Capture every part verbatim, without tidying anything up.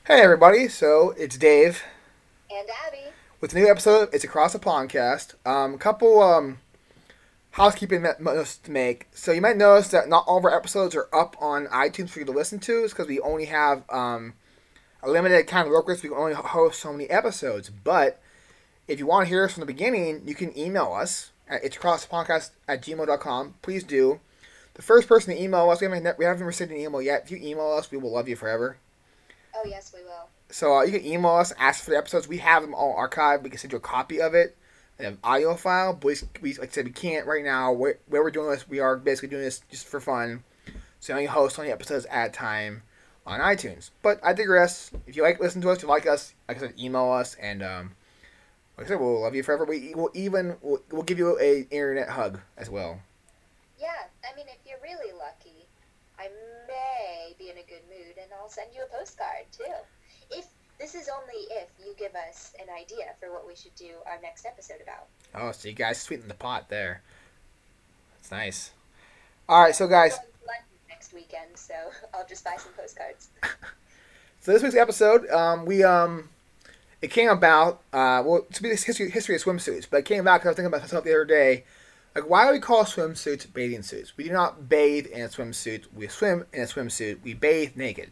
Hey everybody, so it's Dave And Abby. with a new episode. It's Across the Podcast. Um, a couple um housekeeping notes to make. So you might notice that not all of our episodes are up on iTunes for you to listen to. It's because we only have um a limited kind of workers. We can only host so many episodes. But if you want to hear us from the beginning, you can email us at it's across the podcast at gmail dot com. Please do. The first person to email us, we haven't we haven't received an email yet. If you email us, we will love you forever. Oh, yes, we will. So uh, you can email us, ask for the episodes. We have them all archived. We can send you a copy of it, an audio file. But we, we, like I said, we can't right now. Where, where we're doing this, we are basically doing this just for fun. So you only host twenty episodes at a time on iTunes. But I digress. If you like listen to us, if you like us, like I said, email us, and um, like I said, we'll love you forever. We will even we'll, we'll give you a internet hug as well. Yeah, I mean, if you're really lucky, I may be in a good mood and I'll send you a postcard, too. If this is only if you give us an idea for what we should do our next episode about. Oh, so you guys sweeten the pot there. That's nice. All right, so I'm guys, going to London next weekend, so I'll just buy some postcards. so this week's episode, um, we um it came about, uh, well, to be this history, history of swimsuits, but it came about because I was thinking about myself the other day. Like, why do we call swimsuits bathing suits? We do not bathe in a swimsuit. We swim in a swimsuit. We bathe naked.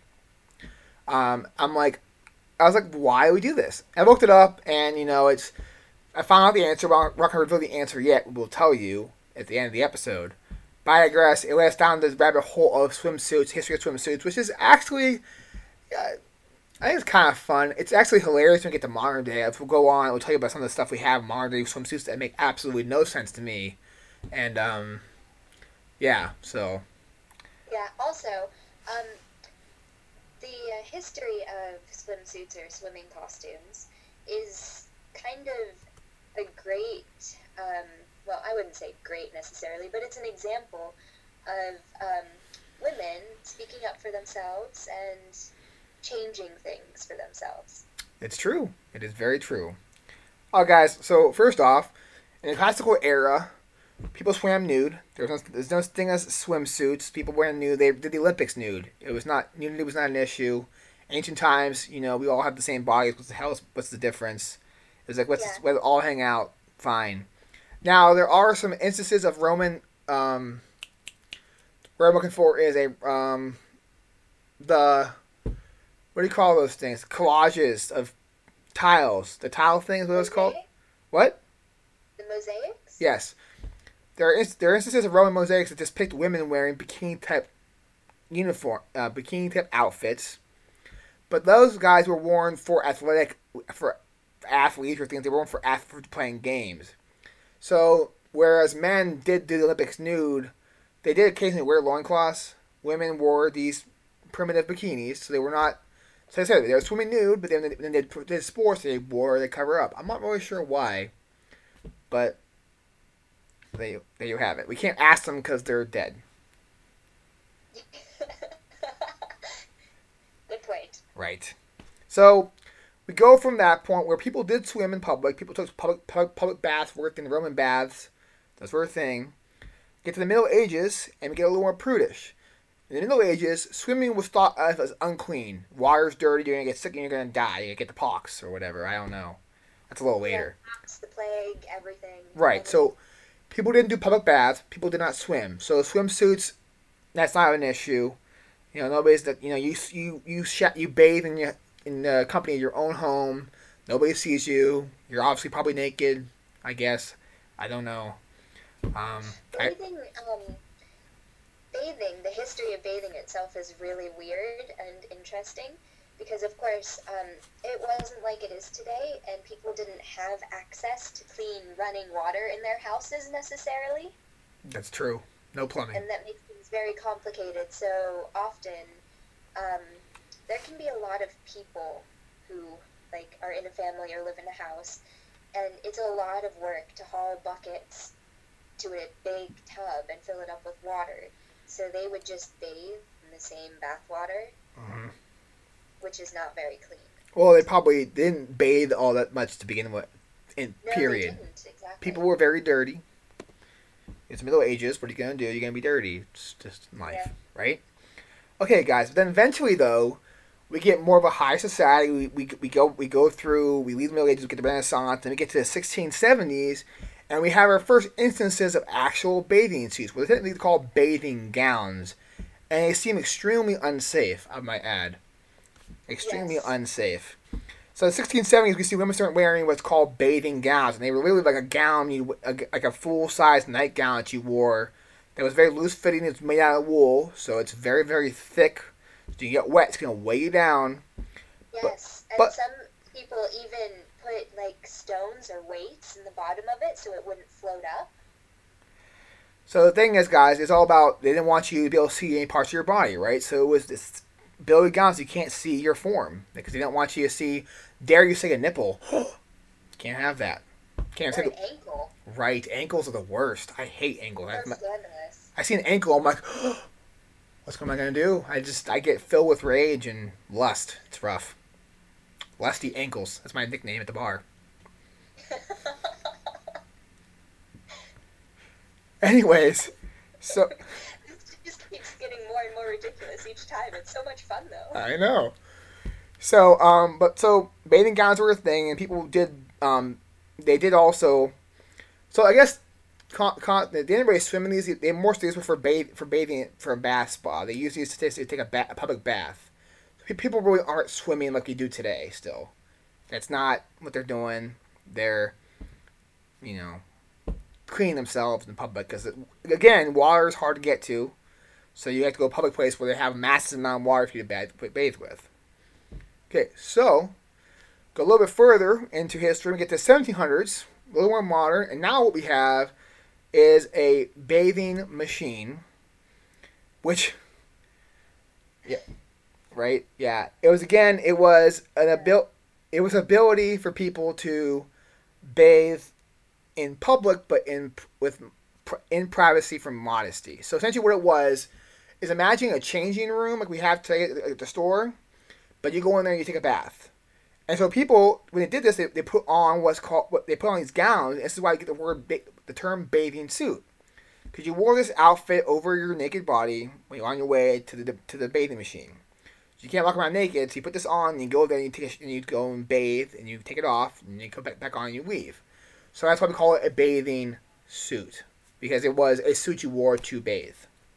Um, I'm like, I was like, why do we do this? I looked it up, and, you know, it's, I found out the answer, but I'm not going to reveal the answer yet. We'll tell you at the end of the episode. But I digress. It led us down this rabbit hole of swimsuits, history of swimsuits, which is actually, uh, I think it's kind of fun. It's actually hilarious when we get to modern day. If we go on, we'll tell you about some of the stuff we have in modern day swimsuits that make absolutely no sense to me. And um, yeah, so Yeah, also, um, the uh, history of swimsuits or swimming costumes is kind of a great, um, well, I wouldn't say great necessarily, but it's an example of um, women speaking up for themselves and changing things for themselves. it's true. It is very true. Oh, guys. So first off, in the classical era, people swam nude. There was no, there's no thing as swimsuits. People wearing nude. They did the Olympics nude. It was not nudity was not an issue. Ancient times, you know, we all have the same bodies. What's the hell? What's the difference? It was like let's Yeah, let all hang out. Fine. Now there are some instances of Roman. Um, what I'm looking for is a um, the what do you call those things? Collages of tiles. The tile thing is what it's called. mosaic, What? the mosaics. Yes. There are, inst- there are instances of Roman mosaics that depict women wearing bikini type uniform, uh, bikini type outfits, but those guys were worn for athletic, for athletes or things. They were worn for athletes playing games. So whereas men did do the Olympics nude, they did occasionally wear loincloths. Women wore these primitive bikinis, so they were not. So I said they were swimming nude, but then when they did sports, they wore they cover up. I'm not really sure why, but there you, there you have it. We can't ask them because they're dead. Good point. Right. So we go from that point where people did swim in public. People took public public, public baths, worked in Roman baths. Those were a thing. Get to the Middle Ages, and we get a little more prudish. In the Middle Ages, swimming was thought of as unclean. Water's dirty. You're gonna get sick and you're gonna die. You get the pox or whatever. I don't know. That's a little Yeah, later. pox, the plague, everything, Right. everything. So people didn't do public baths. People did not swim. So swimsuits, that's not an issue. You know, nobody's that. You know, you you you sh- you bathe in your in the company of your own home. Nobody sees you. You're obviously probably naked. I guess. I don't know. Um, I Bathing, um, bathing, the history of bathing itself is really weird and interesting because, of course, um, it wasn't like it is today, and people didn't have access to clean running water in their houses necessarily, that's true. No plumbing. and that makes things very complicated. So often, um, there can be a lot of people who like are in a family or live in a house, and it's a lot of work to haul buckets to a big tub and fill it up with water. So they would just bathe in the same bath water, hmm which is not very clean. Well, they probably didn't bathe all that much to begin with. In No, they period, didn't, exactly. people were very dirty. It's the Middle Ages. What are you gonna do? You're gonna be dirty. It's just life, Yeah. right? Okay, guys. But then eventually, though, we get more of a high society. We, we, we go we go through. We leave the Middle Ages, we get the Renaissance, then we get to the sixteen seventies, and we have our first instances of actual bathing suits. What are technically called bathing gowns, and they seem extremely unsafe. I might add, extremely Yes. unsafe. So in the sixteen seventies, we see women start wearing what's called bathing gowns, and they were really like a gown, you like a full size nightgown that you wore. That was very loose fitting. It's made out of wool, so it's very very thick. So you get wet, it's gonna weigh you down. Yes, and but- some people even put like stones or weights in the bottom of it so it wouldn't float up. So the thing is, guys, it's all about they didn't want you to be able to see any parts of your body, right? So it was this billowy gowns you can't see your form because they don't want you to see. Dare you say a nipple? Can't have that. Can't Or say an the, ankle. right. Ankles are the worst. I hate ankles. I, So scandalous. I see an ankle, I'm like, what's am I gonna do? I just I get filled with rage and lust. It's rough. Lusty ankles. That's my nickname at the bar. Anyways, so It just keeps getting more and more ridiculous each time. It's so much fun though. I know. So um, but so bathing gowns were a thing, and people did um, they did also. So I guess con, con, they didn't really swim in these. They more so these were for bath for bathing for a bath spa. They use these to take, to take a, ba- a public bath. People really aren't swimming like we do today. Still, that's not what they're doing. They're, you know, cleaning themselves in public because again, water is hard to get to. So you have to go to a public place where they have a massive amount of water for you to bathe, bathe with. Okay, so go a little bit further into history. We get to the seventeen hundreds, a little more modern, and now what we have is a bathing machine, which, yeah, right, yeah, it was again, it was an abil- it was ability for people to bathe in public, but in with in privacy from modesty. So essentially, what it was is imagine a changing room like we have today at the store, but you go in there and you take a bath. And so people, when they did this, they, they put on what's called what they put on these gowns. This is why you get the word the term bathing suit, because you wore this outfit over your naked body when you're on your way to the to the bathing machine. So you can't walk around naked. So you put this on, and you go there and you take a, and you go and bathe, and you take it off, and you come back back on and you leave. So that's why we call it a bathing suit, because it was a suit you wore to bathe.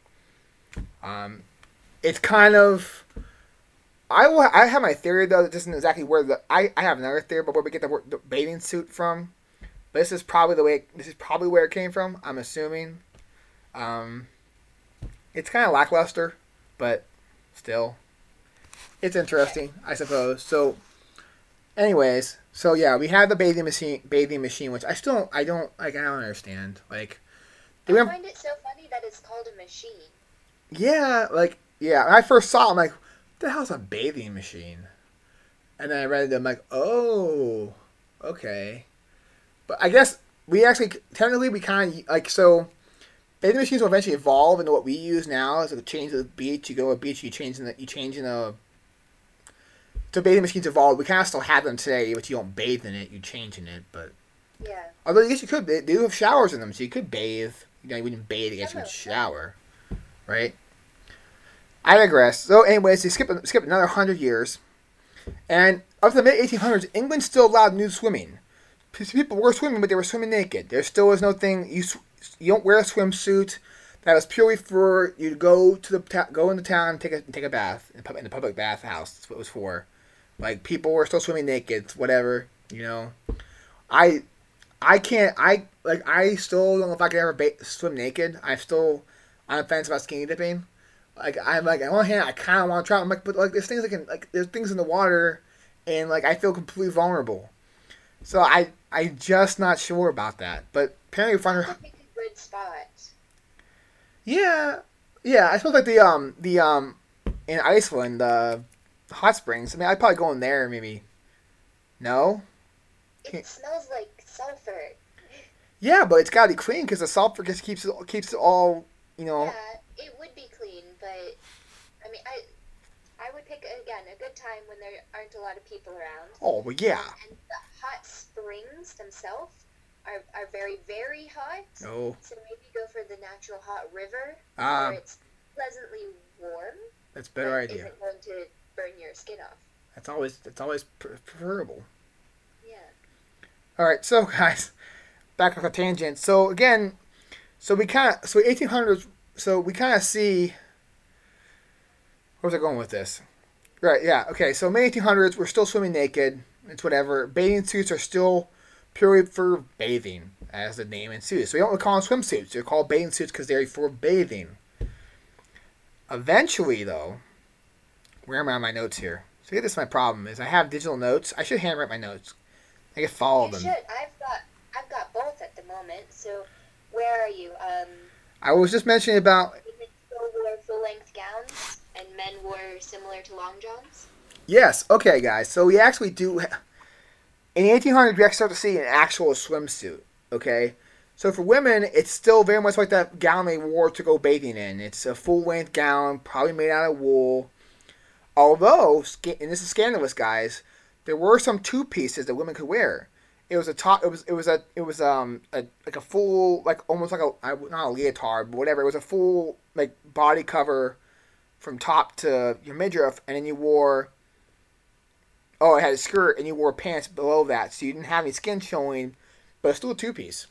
Um, it's kind of I will, I have my theory though that this isn't exactly where the I, I have another theory about where we get the, word, the bathing suit from, but this is probably the way this is probably where it came from. I'm assuming. Um, it's kind of lackluster, but still, it's interesting, I suppose. So, anyways, so yeah, we have the bathing machine, bathing machine, which I still don't, I don't like. I don't understand. Like, do we I have, find it so funny that it's called a machine. yeah, like yeah. When I first saw it, I'm like, what the hell's a bathing machine? And then I read it, I'm like, oh, okay. But I guess we actually, technically, we kind of, like, so, bathing machines will eventually evolve into what we use now. Is like a change to the beach. You go to a beach, you change in the, you change in a, so bathing machines evolve. We kind of still have them today, but you don't bathe in it, you change in it. But, Yeah. although I guess you could, they do have showers in them, so you could bathe. You know, you wouldn't bathe, I guess you would shower. Right? I digress. So, anyways, you skip skip another hundred years, and up to the mid eighteen hundreds, England still allowed nude swimming. People were swimming, but they were swimming naked. There still was no thing. You you don't wear a swimsuit. That was purely for you to go to the ta- go into town and take a take a bath in, pub- in the public bath house. That's what it was for. Like people were still swimming naked, whatever. You know, I I can't. I like. I still don't know if I could ever ba- swim naked. I'm still on the fence about skinny dipping. Like I'm like on one hand I kind of want to try. I'm like, but like there's things that can like there's things in the water, and like I feel completely vulnerable. So I I just not sure about that. But apparently, find her. Would pick a good spot. Yeah, yeah. I suppose like the um the um in Iceland the hot springs. I mean, I'd probably go in there maybe. No. It smells like sulfur. Yeah, but it's gotta be clean because the sulfur just keeps it keeps it all you know. Yeah, it would be clean, but I mean, I I would pick again a good time when there aren't a lot of people around. Oh well, yeah. And the hot springs themselves are, are very very hot. Oh. So maybe go for the natural hot river Ah. where it's pleasantly warm. That's a better but idea. Isn't going to burn your skin off. That's always that's always preferable. Yeah. All right, so guys, back on the tangent. So again, so we kind of so eighteen hundreds. So we kind of see. Where's I going with this? Right, yeah, okay. So mid eighteen hundreds, we're still swimming naked. It's whatever. Bathing suits are still purely for bathing, as the name ensues. So we don't call them swimsuits. They're called bathing suits because they're for bathing. Eventually, though, where am I on my notes here? So this is my problem: is I have digital notes. I should handwrite my notes. I can follow you them. You should. I've got I've got both at the moment. So where are you? Um. I was just mentioning about. Women still wore full length gowns, and men wore similar to long johns. Yes. Okay, guys. So we actually do. Ha- In the eighteen hundreds, we actually start to see an actual swimsuit. Okay. So for women, it's still very much like that gown they wore to go bathing in. It's a full-length gown, probably made out of wool. Although, and this is scandalous, guys, there were some two pieces that women could wear. It was a top. It was it was a it was um a, like a full like almost like a not a leotard but whatever. It was a full like body cover from top to your midriff, and then you wore. Oh, it had a skirt, and you wore pants below that, so you didn't have any skin showing, but it's still a two piece.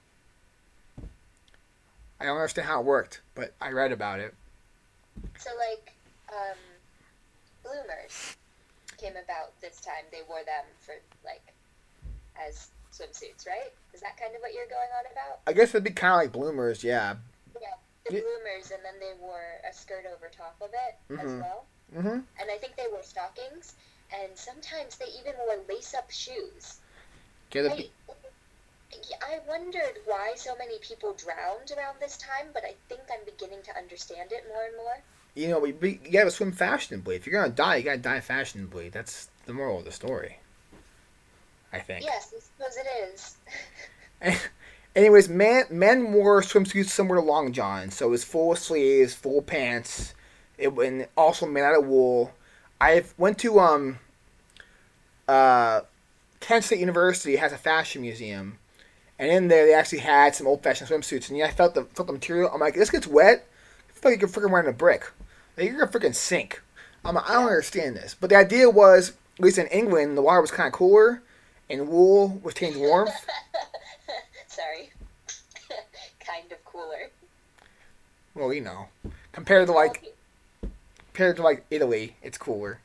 I don't understand how it worked, but I read about it. So like, um, bloomers came about this time. They wore them for like as swimsuits, right? Is that kind of what you're going on about? I guess it'd be kind of like bloomers, yeah. Yeah, the yeah. bloomers, and then they wore a skirt over top of it mm-hmm. as well. Mm-hmm. And I think they wore stockings, and sometimes they even wore lace-up shoes. Get a be- I wondered why so many people drowned around this time, but I think I'm beginning to understand it more and more. You know, we, you gotta swim fashionably. If you're gonna die, you gotta die fashionably. That's the moral of the story, I think. Yes, I suppose it is. Anyways, men, men wore swimsuits similar to long johns, so it was full sleeves, full pants, it and also made out of wool. I went to um, uh, Kent State University has a fashion museum. And in there, they actually had some old-fashioned swimsuits. And yeah, I felt the felt the material. I'm like, this gets wet. I feel like you're freaking wearing a brick. Like, you're gonna freaking sink. I'm like, I don't understand this. But the idea was, at least in England, the water was kind of cooler, and wool retained warmth. Sorry, kind of cooler. Well, you know, compared to like, compared to like Italy, it's cooler.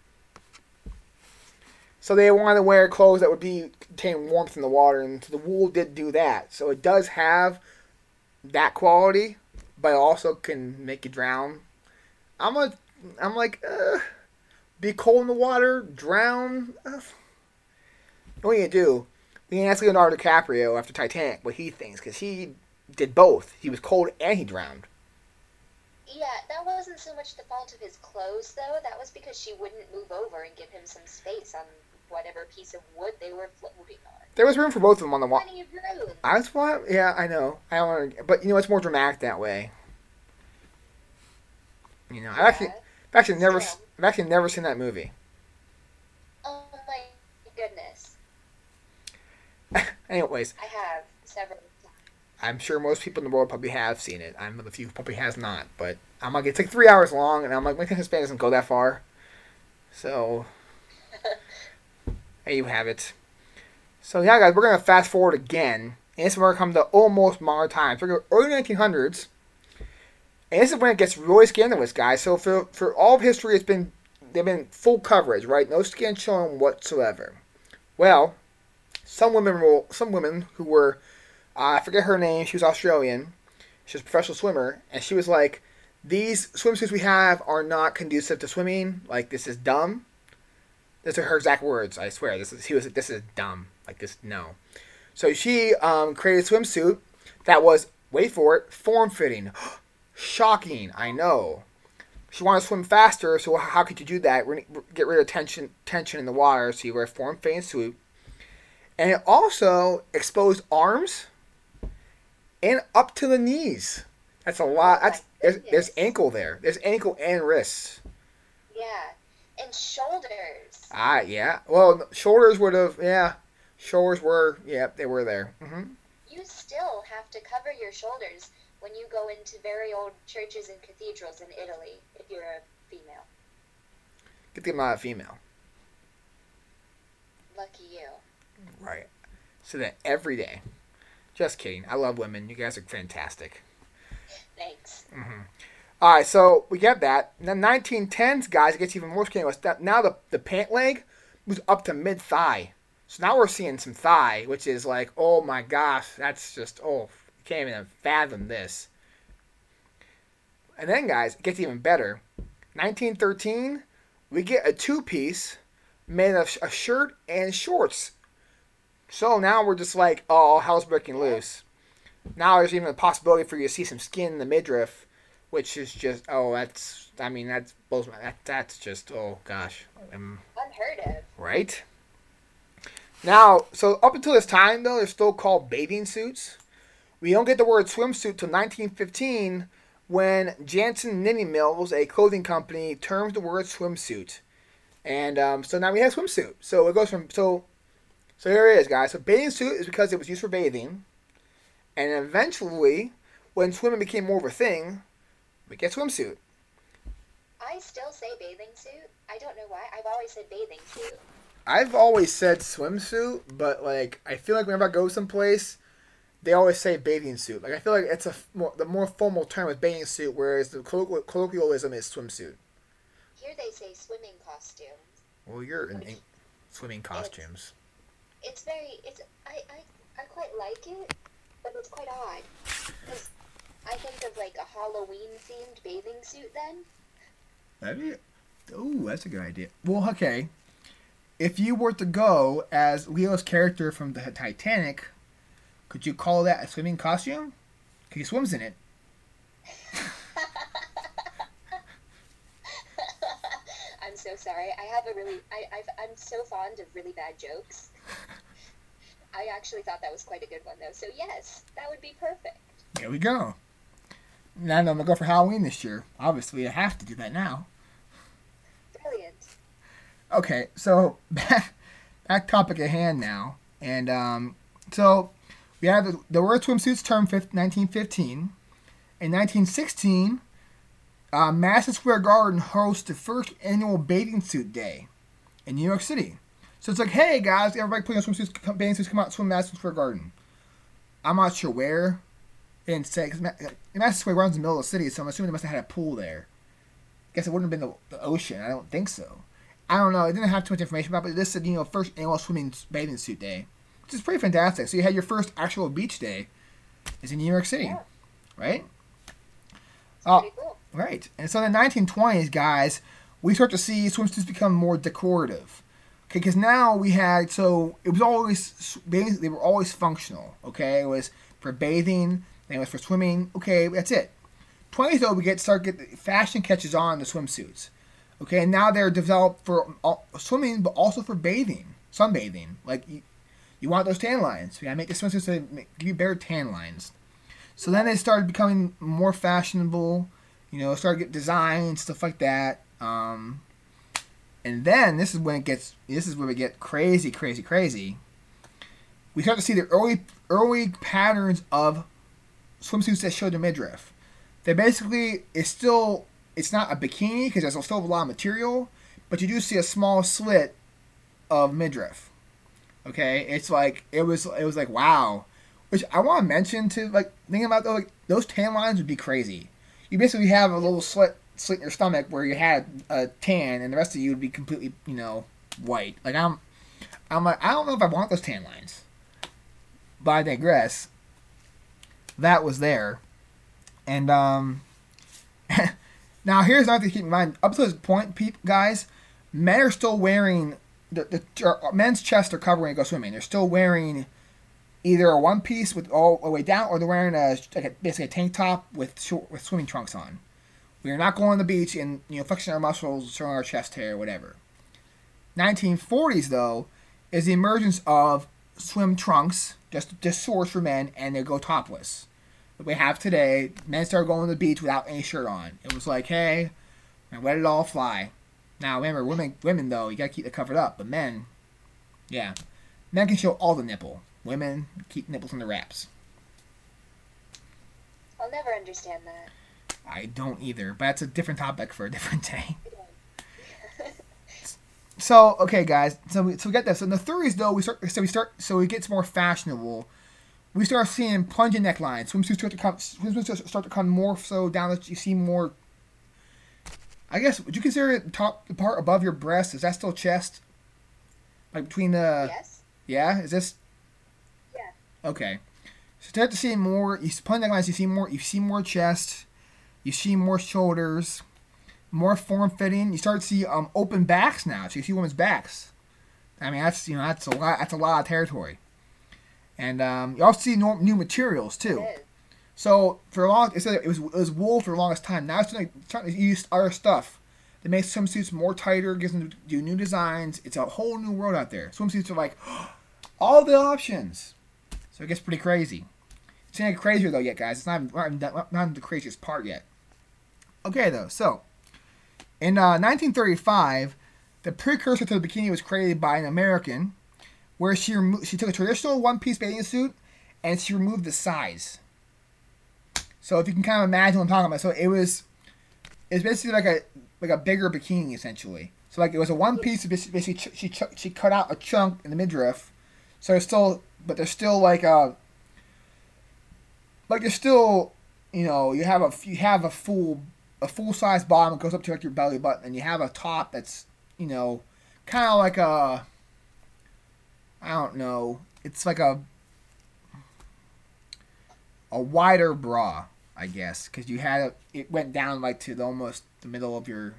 So they wanted to wear clothes that would be contain warmth in the water, and so the wool did do that. So it does have that quality, but it also can make you drown. I'm a, I'm like, uh, be cold in the water, drown. Uh, what do you do? We can ask Leonardo DiCaprio after Titanic what he thinks, because he did both. He was cold and he drowned. Yeah, that wasn't so much the fault of his clothes, though. That was because she wouldn't move over and give him some space on whatever piece of wood they were floating on. There was room for both of them on the water. Plenty of room. That's why, yeah, I know. I don't want to, but you know, it's more dramatic that way. You know, yeah. I've actually, I've actually never, yeah. I've actually never seen that movie. Oh my goodness. Anyways. I have several times. I'm sure most people in the world probably have seen it. I'm one of the few who probably has not, but I'm like, it's like three hours long, and I'm like, my attention span doesn't go that far. So. There you have it. So yeah, guys, we're going to fast forward again. And this is where we come to almost modern times. We're going to early nineteen hundreds. And this is when it gets really scandalous, guys. So for for all of history, it's been they've been full coverage, right? No skin showing whatsoever. Well, some women were, some women who were, uh, I forget her name. She was Australian. She was a professional swimmer, and she was like, "These swimsuits we have are not conducive to swimming. Like, this is dumb." These are her exact words. I swear. This is he was. This is dumb. Like this. No. So she um, created a swimsuit that was, wait for it, form fitting. Shocking. I know. She wanted to swim faster. So how could you do that? Get rid of tension tension in the water. So you wear a form fitting suit, and it also exposed arms and up to the knees. That's a lot. That's there's, there's ankle there. There's ankle and wrists. Yeah. And shoulders. Ah, yeah. Well, shoulders would have, yeah. Shoulders were, yeah, they were there. Mm-hmm. You still have to cover your shoulders when you go into very old churches and cathedrals in Italy, if you're a female. Good thing I'm not a female. Lucky you. Right. So that every day. Just kidding. I love women. You guys are fantastic. Thanks. Mm-hmm. All right, so we get that. And then nineteen tens, guys, it gets even more scary. Now the, the pant leg moves up to mid-thigh. So now we're seeing some thigh, which is like, oh my gosh, that's just, oh, you can't even fathom this. And then, guys, it gets even better. nineteen thirteen, we get a two-piece made of a shirt and shorts. So now we're just like, oh, hell's breaking loose. Now there's even a possibility for you to see some skin in the midriff, which is just, oh, that's, I mean, that's, that, that's just, oh, gosh. Um, Unheard of. Right? Now, so up until this time, though, they're still called bathing suits. We don't get the word swimsuit till nineteen fifteen, when Jansen Knitting Mills, a clothing company, terms the word swimsuit. And um, so now we have swimsuit. So it goes from, so, so here it is, guys. So bathing suit is because it was used for bathing. And eventually, when swimming became more of a thing, we get swimsuit. I still say bathing suit. I don't know why. I've always said bathing suit. I've always said swimsuit, but like I feel like whenever I go someplace, they always say bathing suit. Like I feel like it's a more, the more formal term is bathing suit, whereas the colloquial, colloquialism is swimsuit. Here they say swimming costumes. Well, you're in, in swimming costumes. It's, it's very. It's I, I I quite like it, but it's quite odd because I think of like a Halloween themed bathing suit. Then. That'd be. Oh, that's a good idea. Well, okay. If you were to go as Leo's character from the Titanic, could you call that a swimming costume? Because he swims in it. I'm so sorry. I have a really. I I've, I'm so fond of really bad jokes. I actually thought that was quite a good one, though. So yes, that would be perfect. There we go. Now I'm gonna go for Halloween this year. Obviously, I have to do that now. Brilliant. Okay, so back, back topic at hand now, and um, so we have the, the word swimsuits term nineteen fifteen. In nineteen sixteen, uh, Madison Square Garden hosts the first annual bathing suit day in New York City. So it's like, hey guys, everybody putting on swimsuits, bathing suits, come out and swim Madison Square Garden. I'm not sure where. They didn't say, because Madison Square Garden's in the middle of the city, so I'm assuming they must have had a pool there. I guess it wouldn't have been the, the ocean. I don't think so. I don't know. It didn't have too much information about it, but this said, you know, first annual swimming bathing suit day, which is pretty fantastic. So you had your first actual beach day is in New York City, Yeah. right? It's Oh, pretty cool. right. And so in the nineteen twenties, guys, we start to see swimsuits become more decorative. Okay, because now we had, so it was always, they were always functional, okay? It was for bathing, then it was for swimming, okay, that's it. twenties, though, we get start get fashion catches on the swimsuits. Okay, and now they're developed for swimming, but also for bathing, sunbathing. Like, you, you want those tan lines. You gotta make the swimsuits to make, give you better tan lines. So then they started becoming more fashionable, you know, started to get designs, stuff like that. Um, and then, this is when it gets, this is where we get crazy, crazy, crazy. We start to see the early, early patterns of swimsuits that show the midriff. They basically, it's still, it's not a bikini because there's still a lot of material, but you do see a small slit of midriff. Okay, it's like it was, it was like wow. Which I want to mention to like thinking about though, like those tan lines would be crazy. You basically have a little slit, slit in your stomach where you had a tan, and the rest of you would be completely, you know, white. Like I'm, I'm like I don't know if I want those tan lines, but I digress. That was there, and um. Now, here's another thing to keep in mind. Up to this point, peop, guys, men are still wearing, the, the men's chests are covered when they go swimming. They're still wearing either a one piece with all the way down, or they're wearing a, like a basically a tank top with short, with swimming trunks on. We are not going on the beach and, you know, flexing our muscles, showing our chest hair, whatever. nineteen forties, though, is the emergence of swim trunks, just, just shorts for men, and they go topless. That we have today, men started going to the beach without any shirt on. It was like, hey, let it all fly. Now, remember, women, women though, you gotta keep it covered up. But men, yeah, men can show all the nipple. Women keep nipples in the wraps. I'll never understand that. I don't either, but that's a different topic for a different day. So okay, guys. So we so we get this. So in the thirties, though, we start. So we start. So it gets more fashionable. We start seeing plunging necklines. Swimsuits start to come. Swimsuits start to come more so down. That you see more. I guess would you consider it top the part above your breast? Is that still chest? Like between the. Yes. Yeah. Is this Yeah. okay? So start to see more. You plunging necklines. You see more. You see more chest. You see more shoulders. More form fitting. You start to see um open backs now. So you see women's backs. I mean that's you know that's a lot. That's a lot of territory. And um, you also see no, new materials too. It is. So for a long, it said it was it was wool for the longest time. Now it's starting, starting to use other stuff. They make swimsuits more tighter, gives them to do new designs. It's a whole new world out there. Swimsuits are like all the options. So it gets pretty crazy. It's not crazier though yet, guys. It's not not, not, not the craziest part yet. Okay though, so in uh, nineteen thirty-five, the precursor to the bikini was created by an American, where she remo- she took a traditional one-piece bathing suit and she removed the size. So if you can kind of imagine what I'm talking about, so it was it's basically like a like a bigger bikini essentially. So like it was a one piece. Basically, ch- she ch- she cut out a chunk in the midriff. So there's still, but there's still like a like there's still, you know, you have a you have a full a full size bottom that goes up to like your belly button, and you have a top that's, you know, kind of like a I don't know. It's like a a wider bra, I guess, because you had a, it went down like to the, almost the middle of your.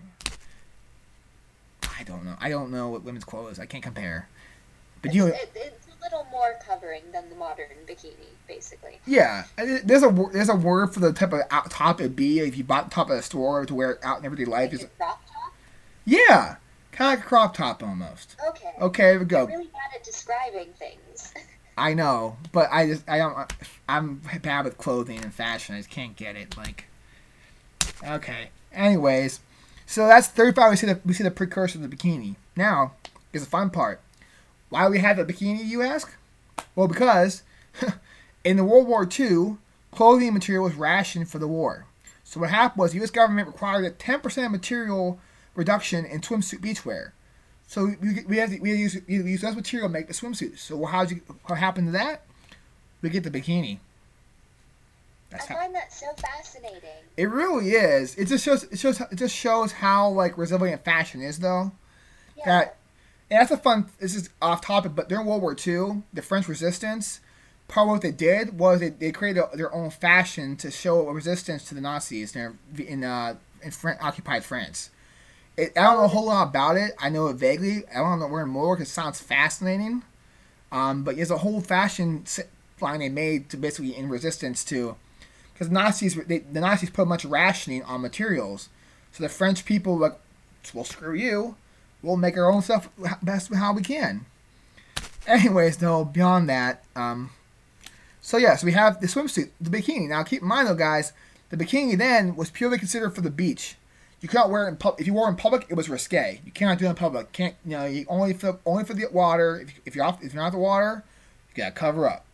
I don't know. I don't know what women's clothes. I can't compare. But It's, you, it, it's a little more covering than the modern bikini, basically. yeah. There's a wor- there's a word for the type of out top it'd be if you bought the top of the store to wear it out in everyday life. Like Is a crop top? yeah, kind of like a crop top almost. Okay. Okay, there we go. You're really bad at describing things. I know, but I just I don't. I'm bad with clothing and fashion. I just can't get it. Like, okay. Anyways, so that's thirty-five. We see the we see the precursor of the bikini. Now is the fun part. Why do we have the bikini, you ask? Well, because in the World War Two, clothing material was rationed for the war. So what happened was the U S government required a ten percent material reduction in swimsuit beachwear. So we, we have to, we use we use less material to make the swimsuits. So how you what happened to that? We get the bikini. That's I how, find that so fascinating. it really is. It just shows it shows it just shows how like resilient fashion is though. Yeah. That and that's a fun. This is off topic, but during World War Two, the French Resistance, part of what they did was they, they created a, their own fashion to show a resistance to the Nazis in in, uh, in Fran- occupied France. It, I don't know a whole lot about it. I know it vaguely. I don't know where more because it sounds fascinating. Um, but there's a whole fashion line they made to basically in resistance to, because Nazis they, the Nazis put much rationing on materials, so the French people were like, well, screw you, we'll make our own stuff best how we can. Anyways, though, beyond that, um, so yeah, so we have the swimsuit, the bikini. Now keep in mind though, guys, the bikini then was purely considered for the beach. You cannot wear it in public. If you wore it in public, it was risque. You cannot do it in public. Can't you know? You only for only for the water. If, if you're off, if you're not the water, you gotta cover up.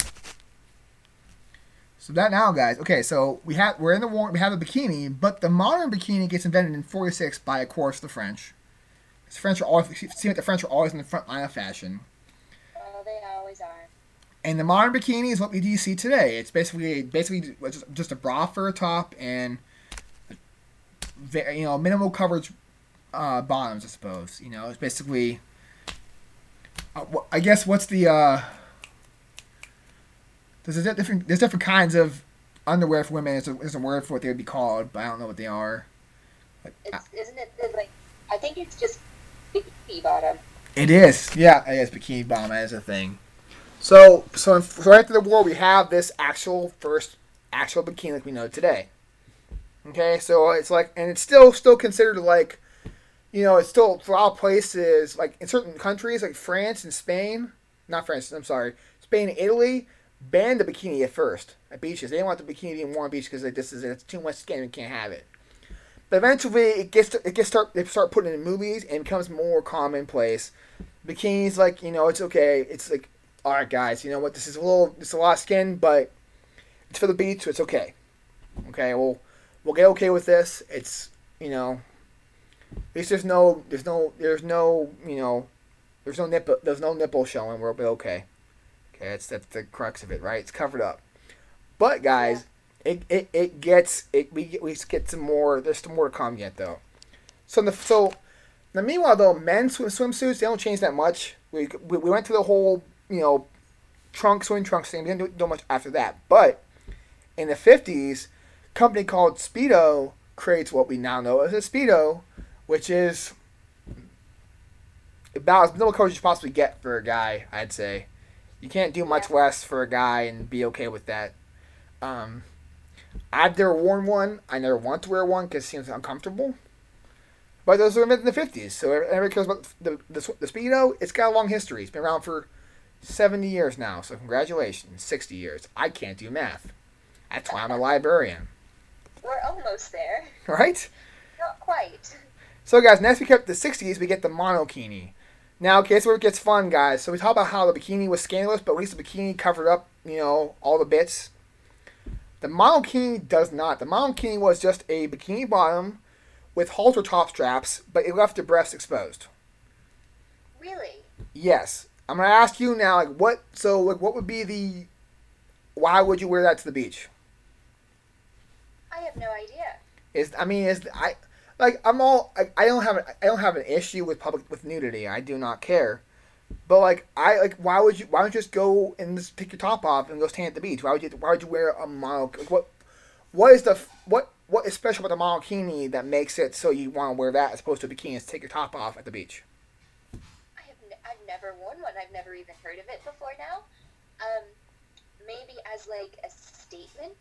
So that now, guys. Okay, so we have we're in the war. We have a bikini, but the modern bikini gets invented in forty-six by, of course, the French. The French are always seem like the French are always in the front line of fashion. Oh, they always are. And the modern bikini is what we do see today. It's basically basically just, just a bra for a top and, you know, minimal coverage uh, bottoms, I suppose. You know, it's basically, uh, I guess, what's the, uh, there's a different, there's different kinds of underwear for women. There's a, there's a word for what they would be called, but I don't know what they are. Like, It's, isn't it the, like? I think it's just bikini bottom. it is, yeah, it is bikini bottom. That is a thing. So, so, in, so right after the war, we have this actual first actual bikini like we know today. Okay, so it's like, and it's still still considered like, you know, it's still for all places like in certain countries like France and Spain, not France. I'm sorry, Spain and Italy banned the bikini at first at beaches. They didn't want the bikini being worn on beach because like this is it's too much skin, we can't have it. But eventually, it gets to, it gets start they start putting it in movies and it becomes more commonplace. Bikinis, like, you know, it's okay. It's like, all right, guys, you know what? This is a little, it's a lot of skin, but it's for the beach, so it's okay. Okay, well, we'll get okay with this. It's, you know, At least there's no, there's no, there's no, you know, there's no nipple, there's no nipple showing. We'll be okay. Okay, that's that's the crux of it, right? It's covered up. But Yeah. guys, it it, it gets it. We get, we get some more. There's some more to come yet though. So the so now meanwhile though, men's swim, swimsuits they don't change that much. We, we we went to the whole you know trunk swim trunks thing. We didn't do, do much after that. But in the fifties, a company called Speedo creates what we now know as a Speedo, which is about as minimal coverage as you possibly get for a guy. I'd say you can't do Yeah. much less for a guy and be okay with that. Um, I've never worn one. I never want to wear one because it seems uncomfortable. But those were invented in the fifties, so everybody cares about the, the, the Speedo. It's got a long history. It's been around for seventy years now, so congratulations. sixty years. I can't do math. That's why I'm a librarian. We're almost there. Right? Not quite. So, guys, next we get the sixties, we get the monokini. Now, okay, this is where it gets fun, guys. So we talk about how the bikini was scandalous, but at least the bikini covered up, you know, all the bits. The monokini does not. The monokini was just a bikini bottom with halter top straps, but it left the breasts exposed. Really? Yes. I'm gonna ask you now, like, what? So, like, what would be the? Why would you wear that to the beach? I have no idea. Is I mean, is I like I'm all I, I don't have a, I don't have an issue with public with nudity. I do not care. But like I like why would you why don't you just go and just take your top off and go stand at the beach? Why would you why would you wear a mono? Like, what what is the what what is special about the monokini that makes it so you want to wear that as opposed to a bikini and take your top off at the beach? I have n- I've never worn one. I've never even heard of it before now. Um, maybe as like a statement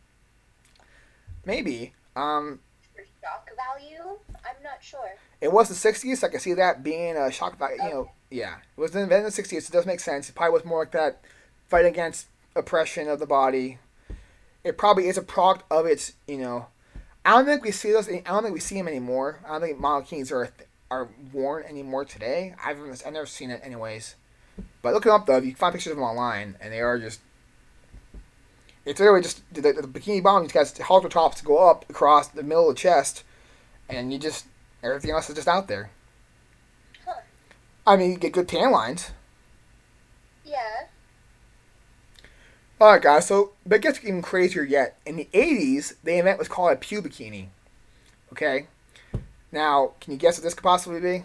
Maybe. Um, for shock value. I'm not sure. it was the sixties. So I can see that being a shock value. You know, yeah, it was invented in the sixties. So it does make sense. It probably was more like that fight against oppression of the body. It probably is a product of its, you know. I don't think we see those. I don't think we see them anymore. I don't think monokinis are are worn anymore today. I've I've never seen it anyways. But look them up though. You can find pictures of them online, and they are just. It's literally just the, the, the bikini bottom. You got halter tops to go up across the middle of the chest, and you just everything else is just out there. Huh. I mean, you get good tan lines. Yeah. All right, guys. So, but it gets even crazier yet. In the eighties, the event was called a pew bikini. Okay. Now, can you guess what this could possibly be?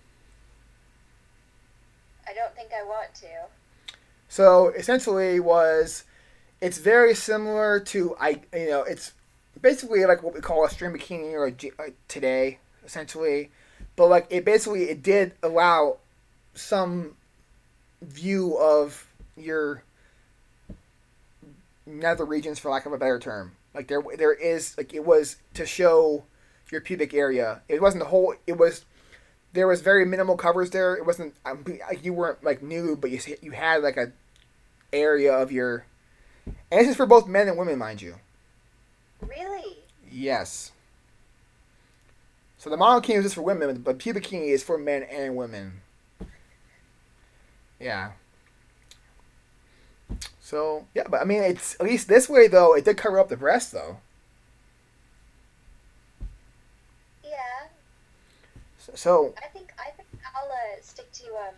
I don't think I want to. So, essentially, was it's very similar to I. You know, it's basically like what we call a string bikini or a, G- uh, today, essentially. But like it basically it did allow some view of your nether regions, for lack of a better term. Like there, there is like it was to show your pubic area. It wasn't the whole. It was there was very minimal covers there. It wasn't um, like you weren't like nude, but you you had like a area of your. And this is for both men and women, mind you. Really? Yes. So the monokini is just for women, but pubic bikini is for men and women. Yeah. So yeah, but I mean, it's at least this way though. It did cover up the breast though. Yeah. So, so I think I think I'll uh, stick to um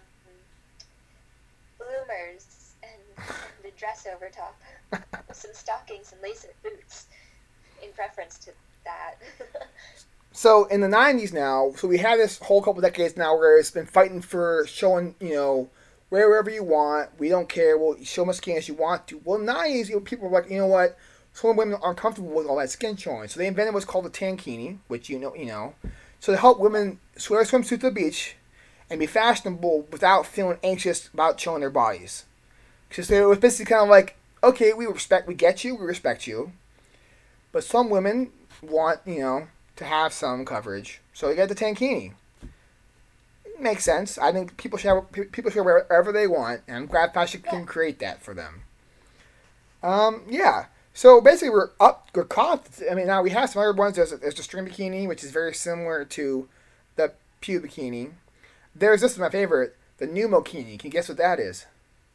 bloomers and, and a dress over top with some stockings and lace boots in preference to that. so in the nineties now, so we have this whole couple decades now where it's been fighting for showing, you know, wherever you want. We don't care. Well, show much skin as you want to. Well, nineties, you know, people were like, you know what? Some women aren't comfortable with all that skin showing, so they invented what's called a tankini, which you know, you know, so to help women wear a swimsuit to the beach and be fashionable without feeling anxious about showing their bodies. Because it was basically kind of like, okay, we respect, we get you, we respect you, but some women want, you know, to have some coverage, so you get the tankini. Makes sense. I think people should have, people should wear whatever they want, and I'm glad fashion can create that for them. Um, yeah. So basically, we're up, we're caught. I mean, now we have some other ones. There's, there's the string bikini, which is very similar to the pew bikini. There's this is my favorite, the pneumokini. Can you guess what that is?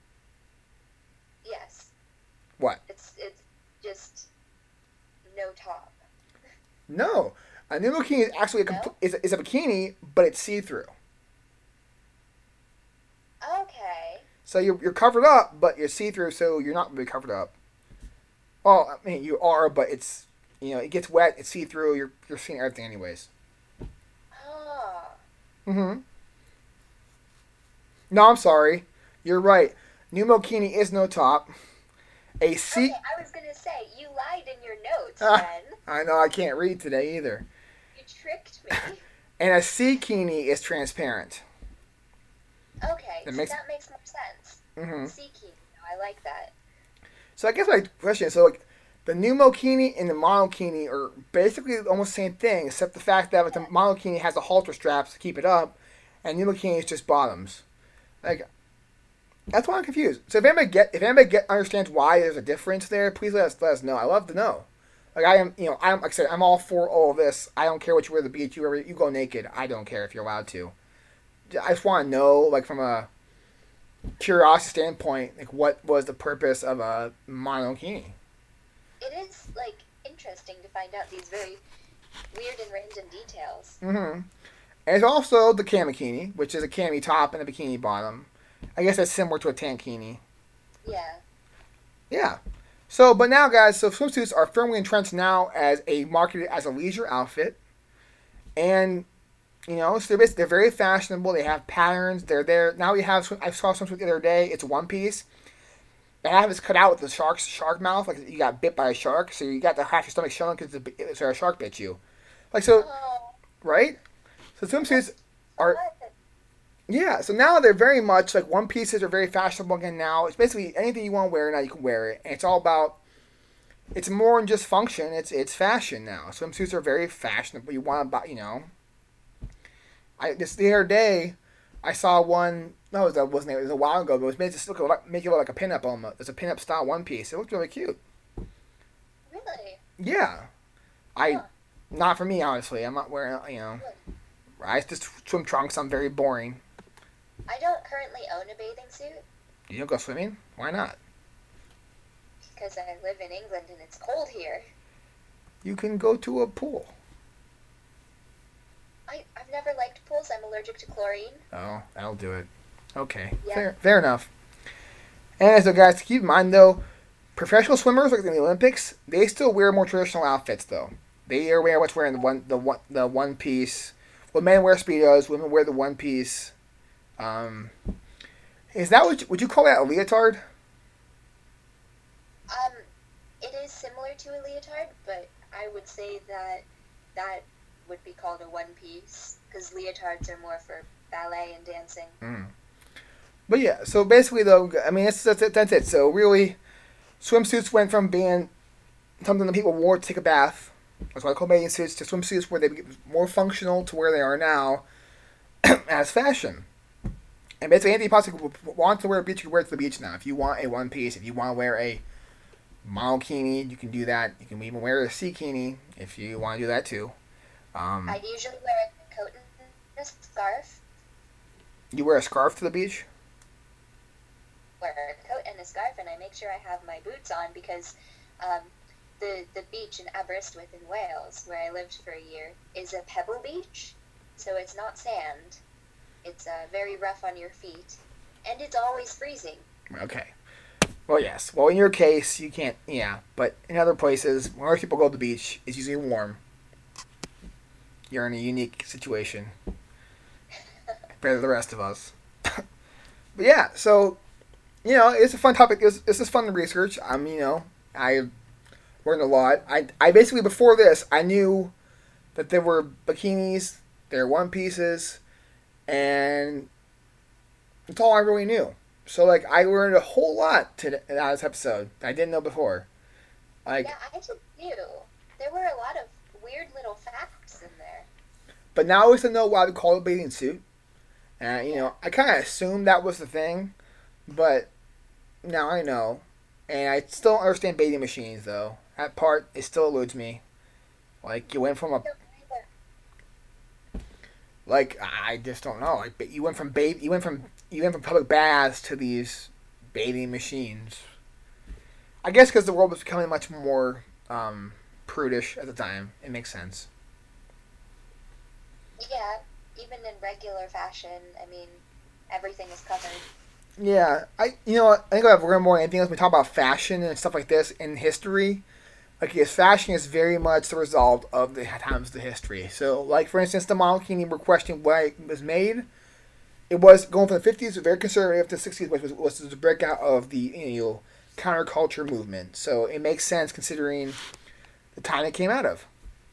Yes. What? It's it's just no top. No. A nude bikini is actually a No? compl- is, a- is a bikini, but it's see through. Okay. So you're you're covered up, but you're see through, so you're not really covered up. Well, I mean you are, but it's you know it gets wet, it's see through. You're you're seeing everything anyways. Oh. Mm-hmm. No, I'm sorry. You're right. Nude bikini is no top. A Okay, sea. I was gonna say, you lied in your notes, Ah, Ben. I know I can't read today either. You tricked me. And a sea bikini is transparent. Okay, That so makes. that makes more sense. Mm-hmm. Seeking. I like that. So I guess my question is so like the new Mokini and the monokini are basically almost the same thing, except the fact that like, the monokini has the halter straps to keep it up, and new Mokini is just bottoms. Like that's why I'm confused. So if anybody get if anybody get understands why there's a difference there, please let us let us know. I love to know. Like I am, you know, I'm like I said, I'm all for all of this. I don't care what you wear to the beach. You wear, you go naked. I don't care if you're allowed to. I just want to know, like from a curiosity standpoint, like what was the purpose of a monokini? It is, like, interesting to find out these very weird and random details. Mm-hmm. And it's also the kamikini, which is a cami top and a bikini bottom. I guess that's similar to a tankini. Yeah. Yeah. So, but now, guys, so swimsuits are firmly entrenched now as a marketed as a leisure outfit, and you know, so they're basically, they're very fashionable. They have patterns. They're there now. We have I saw swimsuit the other day. It's one piece. They have this cut out with the shark's shark mouth, like you got bit by a shark, so you got the half your stomach showing because so a shark bit you. Like so, Oh, right? So swimsuits are what? yeah. So now they're very much like one pieces are very fashionable again now. It's basically anything you want to wear now you can wear it, and it's all about. It's more than just function. It's it's fashion now. Swimsuits are very fashionable. You want to buy, you know. I this the other day, I saw one. No, it wasn't. It was a while ago, but it was made to look like, make it look like a pinup almost. It's a pinup style one piece. It looked really cute. Really? Yeah, I Huh. not for me honestly. I'm not wearing you know. I just swim trunks. I'm very boring. I don't currently own a bathing suit You don't go swimming? Why not? because I live in England and it's cold here. You can go to a pool. I, I've never liked pools. I'm allergic to chlorine. Oh, that'll do it. Okay, Yeah. fair, fair enough. And so, guys, keep in mind though, professional swimmers like in the Olympics, they still wear more traditional outfits though. They are wearing what's wearing the one the one the one piece. Well, men wear speedos, women wear the one piece. Um, is that what you, would you call that a leotard? Um, it is similar to a leotard, but I would say that that would be called a one piece because leotards are more for ballet and dancing. Mm. But yeah, so basically though, I mean that's that's it. That's it. So really, swimsuits went from being something that people wore to take a bath. That's why I call bathing suits to swimsuits where they became more functional to where they are now as fashion. And basically, anything you possibly want to wear a beach, you can wear it to the beach now. If you want a one piece, if you want to wear a monokini, you can do that. You can even wear a seakini if you want to do that too. Um, I usually wear a coat and a scarf. you wear a scarf to the beach? Wear a coat and a scarf, and I make sure I have my boots on because um, the the beach in Aberystwyth in Wales, where I lived for a year, is a pebble beach, so it's not sand. It's uh, very rough on your feet, and it's always freezing. Okay. Well, yes. Well, in your case, you can't. Yeah, but in other places, when most people go to the beach, it's usually warm. You're in a unique situation compared to the rest of us. But yeah, so you know, it's a fun topic. It's, it's just fun to research. I'm, you know, I learned a lot. I, I basically before this, I knew that there were bikinis, there were one pieces, and that's all I really knew. So like, I learned a whole lot today in this episode that I didn't know before. Like, Yeah, I did too. There were a lot of weird little facts in there. but now I always know why we call it a bathing suit. And you know, I kind of assumed that was the thing, but now I know. And I still don't understand bathing machines though. That part it still eludes me. Like you went from a like I just don't know. Like you went from bath, you went from you went from public baths to these bathing machines. I guess because the world was becoming much more um, prudish at the time. It makes sense. Yeah, even in regular fashion, I mean, everything is covered. Yeah, I you know what, I think I've learned more than anything else. When we talk about fashion and stuff like this in history. Like, yes, fashion is very much the result of the times of the history. So, like for instance, the model bikini were questioning why it was made. It was going from the fifties, very conservative, to the sixties, which was, was the breakout of the you know counterculture movement. So it makes sense considering the time it came out of.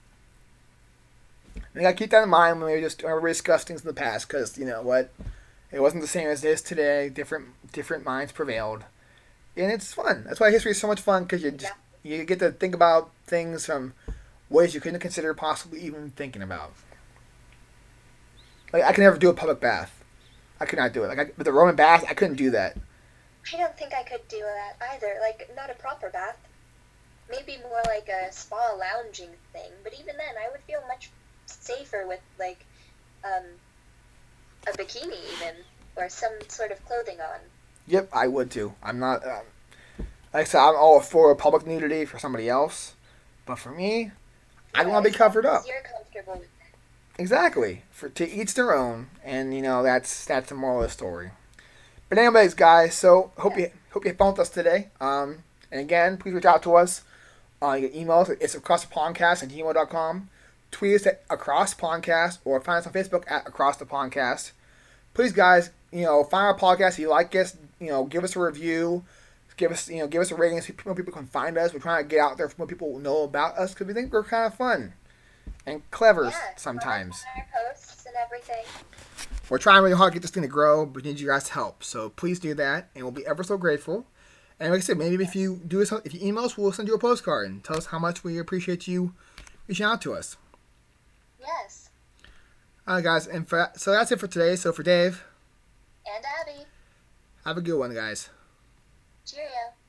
And you gotta keep that in mind when we just when we discuss things in the past, because you know what, it wasn't the same as it is today. Different different minds prevailed, and it's fun. That's why history is so much fun, because you just you get to think about things from ways you couldn't consider possibly even thinking about. Like I could never do a public bath. I could not do it. Like I, with the Roman bath, I couldn't do that. I don't think I could do that either. Like, not a proper bath. Maybe more like a spa lounging thing. But even then, I would feel much safer with, like, um, a bikini even, or some sort of clothing on. Yep, I would too. I'm not. Uh, like I said, I'm all for public nudity for somebody else, but for me, I Yeah, want to as be long covered as up. you're comfortable with it. Exactly. For to each their own, and you know that's that's the moral of the story. But anyways, guys, so hope Yeah. you hope you found us today. Um, and again, please reach out to us. Uh, you can email us. It's across the podcast at gmail dot com. Tweet us at across podcast, or find us on Facebook at across the podcast. Please, guys, you know, find our podcast. If you like us, you know, give us a review. Give us, you know, give us a rating so people people can find us. We're trying to get out there for more people know about us, because we think we're kind of fun and clever Yeah, comment sometimes. on our posts and everything. We're trying really hard to get this thing to grow, but we need you guys' help. So please do that, and we'll be ever so grateful. And like I said, maybe if you do us, if you email us, we'll send you a postcard and tell us how much we appreciate you reaching out to us. Yes. All right, guys, and for, so that's it for today. So for Dave, And Abby. have a good one, guys. Cheerio.